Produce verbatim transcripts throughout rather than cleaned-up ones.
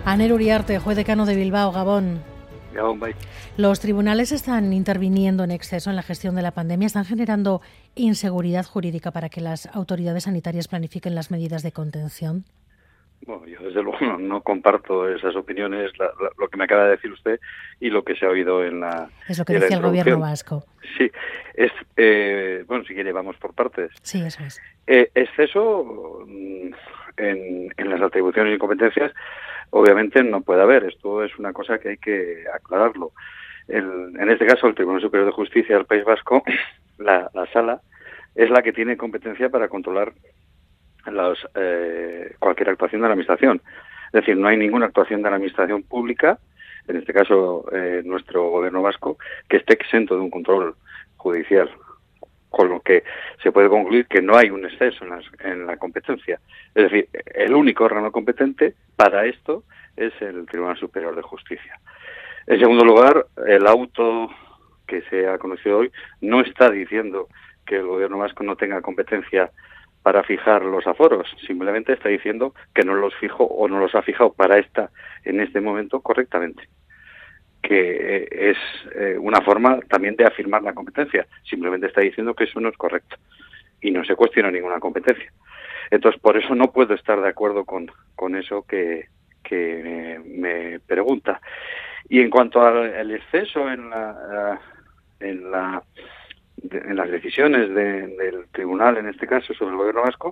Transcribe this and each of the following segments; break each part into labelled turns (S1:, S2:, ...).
S1: Aner Uriarte, juez decano de Bilbao, Gabón.
S2: Gabón, bye.
S1: Los tribunales están interviniendo en exceso en la gestión de la pandemia, están generando inseguridad jurídica para que las autoridades sanitarias planifiquen las medidas de contención.
S2: Bueno, yo desde luego no, no comparto esas opiniones, la, la, lo que me acaba de decir usted y lo que se ha oído en la
S1: Es lo que decía el gobierno vasco.
S2: Sí, es eh, bueno, si quiere vamos por partes.
S1: Sí, eso es.
S2: Eh, exceso en, en las atribuciones y competencias obviamente no puede haber. Esto es una cosa que hay que aclararlo. El, en este caso, el Tribunal Superior de Justicia del País Vasco, la, la sala, es la que tiene competencia para controlar los, eh, cualquier actuación de la Administración. Es decir, no hay ninguna actuación de la Administración pública, en este caso eh, nuestro Gobierno vasco, que esté exento de un control judicial. Con lo que se puede concluir que no hay un exceso en, las, en la competencia. Es decir, el único órgano competente para esto es el Tribunal Superior de Justicia. En segundo lugar, el auto que se ha conocido hoy no está diciendo que el Gobierno vasco no tenga competencia para fijar los aforos, simplemente está diciendo que no los fijó o no los ha fijado para esta en este momento correctamente, que es eh, una forma también de afirmar la competencia. Simplemente está diciendo que eso no es correcto y no se cuestiona ninguna competencia. Entonces, por eso no puedo estar de acuerdo con, con eso que, que me pregunta. Y en cuanto al, al exceso en la, en la en las decisiones de, del tribunal, en este caso, sobre el Gobierno vasco,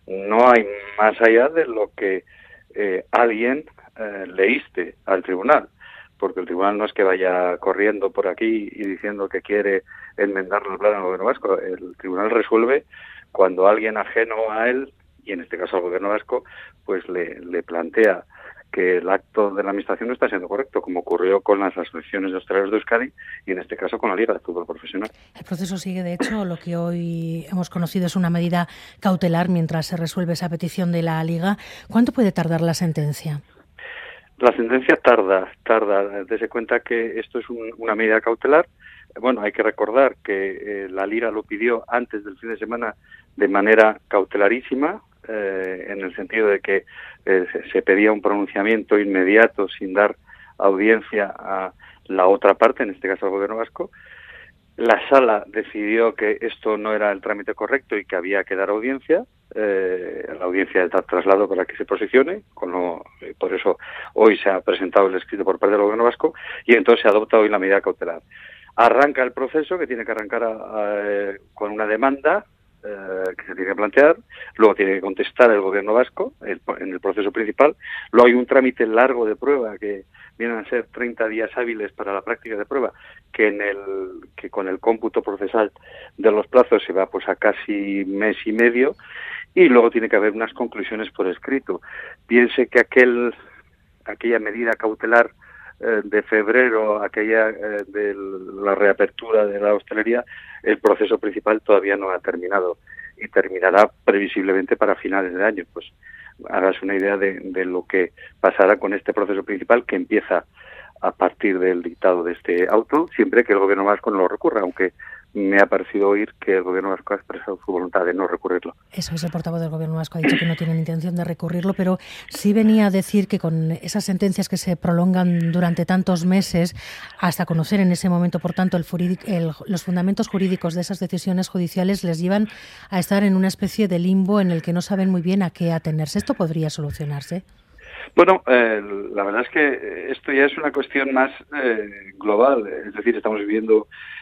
S2: no hay más allá de lo que eh, alguien eh, leíste al tribunal. Porque el tribunal no es que vaya corriendo por aquí y diciendo que quiere enmendar el plan al Gobierno vasco. El tribunal resuelve cuando alguien ajeno a él, y en este caso al Gobierno vasco, pues le, le plantea que el acto de la Administración no está siendo correcto, como ocurrió con las asociaciones de hosteleros de Euskadi y en este caso con la Liga de Fútbol Profesional.
S1: El proceso sigue, de hecho, lo que hoy hemos conocido es una medida cautelar mientras se resuelve esa petición de la Liga. ¿Cuánto puede tardar la sentencia?
S2: La sentencia tarda, tarda. Dese cuenta que esto es un, una medida cautelar. Bueno, hay que recordar que eh, la Liga lo pidió antes del fin de semana de manera cautelarísima, eh, en el sentido de que eh, se, se pedía un pronunciamiento inmediato sin dar audiencia a la otra parte, en este caso al Gobierno vasco. La Sala decidió que esto no era el trámite correcto y que había que dar audiencia. Eh, la audiencia está traslado para que se posicione, con lo, eh, por eso hoy se ha presentado el escrito por parte del Gobierno vasco y entonces se adopta hoy la medida cautelar. Arranca el proceso, que tiene que arrancar a, a, con una demanda eh, que se tiene que plantear, luego tiene que contestar el Gobierno vasco el, en el proceso principal, luego hay un trámite largo de prueba que vienen a ser treinta días hábiles para la práctica de prueba, que en el que con el cómputo procesal de los plazos se va pues a casi mes y medio, y luego tiene que haber unas conclusiones por escrito. Piense que aquel aquella medida cautelar eh, de febrero, aquella eh, de la reapertura de la hostelería, el proceso principal todavía no ha terminado y terminará previsiblemente para finales de año. Pues hagas una idea de, de lo que pasará con este proceso principal, que empieza a partir del dictado de este auto, siempre que el Gobierno vasco no lo recurra, aunque me ha parecido oír que el Gobierno vasco ha expresado su voluntad de no recurrirlo.
S1: Eso es, el portavoz del Gobierno vasco ha dicho que no tienen intención de recurrirlo, pero sí venía a decir que con esas sentencias que se prolongan durante tantos meses, hasta conocer en ese momento, por tanto, el furidic, el, los fundamentos jurídicos de esas decisiones judiciales, les llevan a estar en una especie de limbo en el que no saben muy bien a qué atenerse. ¿Esto podría solucionarse?
S2: Bueno, eh, la verdad es que esto ya es una cuestión más eh, global, es decir, estamos viviendo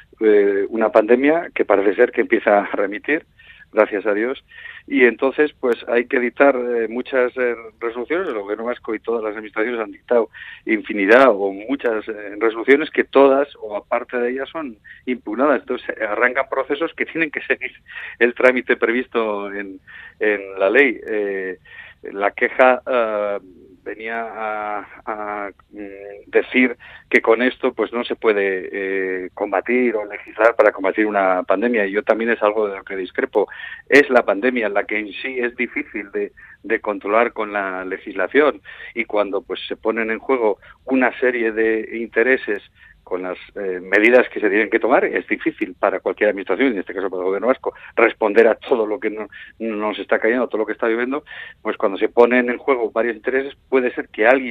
S2: eh, una pandemia que parece ser que empieza a remitir, gracias a Dios, y entonces pues hay que dictar eh, muchas eh, resoluciones. El Gobierno vasco y todas las administraciones han dictado infinidad o muchas eh, resoluciones que todas o aparte de ellas son impugnadas. Entonces arrancan procesos que tienen que seguir el trámite previsto en, en la ley. Eh, la queja uh, venía a, a mm, decir que con esto pues no se puede eh, combatir o legislar para combatir una pandemia, y yo también es algo de lo que discrepo. Es la pandemia la que en sí es difícil de, de controlar con la legislación, y cuando pues se ponen en juego una serie de intereses con las eh, medidas que se tienen que tomar, es difícil para cualquier administración, en este caso para el Gobierno vasco, responder a todo lo que no, no nos está cayendo, a todo lo que está viviendo. Pues cuando se ponen en juego varios intereses, puede ser que alguien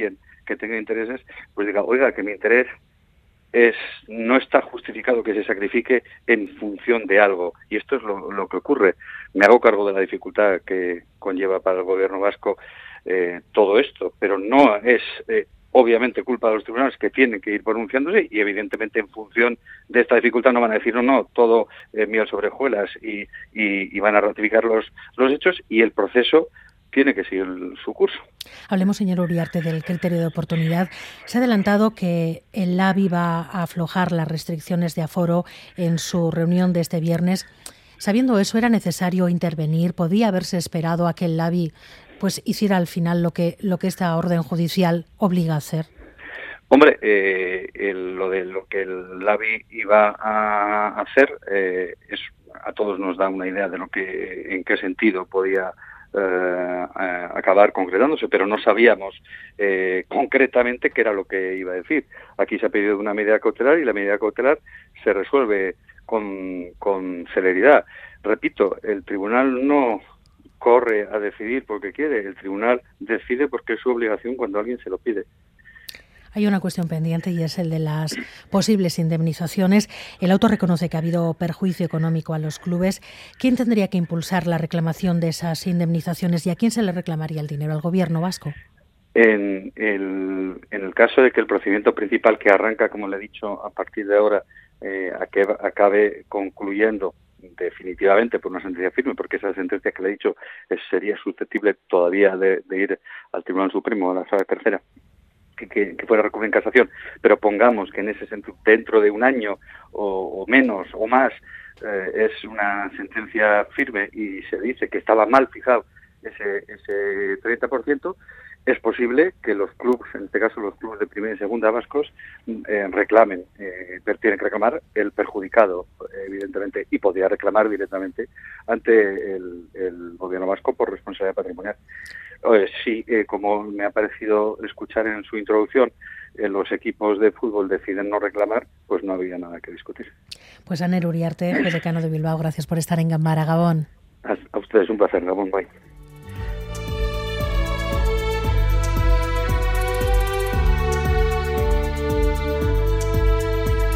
S2: que tenga intereses, pues diga, oiga, que mi interés es no está justificado que se sacrifique en función de algo. Y esto es lo, lo que ocurre. Me hago cargo de la dificultad que conlleva para el gobierno vasco eh, todo esto, pero no es eh, obviamente culpa de los tribunales, que tienen que ir pronunciándose, y evidentemente en función de esta dificultad no van a decir no, no, todo eh, miel sobre hojuelas, y, y, y van a ratificar los, los hechos, y el proceso tiene que seguir su curso.
S1: Hablemos, señor Uriarte, del criterio de oportunidad. Se ha adelantado que el LABI va a aflojar las restricciones de aforo en su reunión de este viernes. Sabiendo eso, ¿era necesario intervenir? ¿Podía haberse esperado a que el LABI pues hiciera al final lo que lo que esta orden judicial obliga a hacer?
S2: Hombre, eh, el, lo de lo que el LABI iba a hacer eh, es, a todos nos da una idea de lo que, en qué sentido podía eh, acabar concretándose, pero no sabíamos eh, concretamente qué era lo que iba a decir. Aquí se ha pedido una medida cautelar y la medida cautelar se resuelve con, con celeridad. Repito, el tribunal no corre a decidir porque quiere, el tribunal decide porque es su obligación cuando alguien se lo pide.
S1: Hay una cuestión pendiente y es el de las posibles indemnizaciones. El auto reconoce que ha habido perjuicio económico a los clubes. ¿Quién tendría que impulsar la reclamación de esas indemnizaciones y a quién se le reclamaría el dinero? ¿Al gobierno vasco?
S2: En el, en el caso de que el procedimiento principal, que arranca, como le he dicho, a partir de ahora, eh, acabe concluyendo definitivamente por una sentencia firme, porque esa sentencia que le he dicho es, sería susceptible todavía de, de ir al Tribunal Supremo, a la Sala Tercera, que, que, que fuera recurrir en casación, pero pongamos que en ese sentido, dentro de un año o, o menos o más, eh, es una sentencia firme y se dice que estaba mal fijado ese, ese treinta por ciento, es posible que los clubes, en este caso los clubes de primera y segunda vascos, eh, reclamen, eh, tienen que reclamar el perjudicado, evidentemente, y podría reclamar directamente ante el, el gobierno vasco por responsabilidad patrimonial. Eh, sí, eh, como me ha parecido escuchar en su introducción, eh, los equipos de fútbol deciden no reclamar, pues no había nada que discutir.
S1: Pues Aner Uriarte, juez decano de Bilbao, gracias por estar en Gambara, Gabón.
S2: A, a ustedes un placer, Gabón, bye.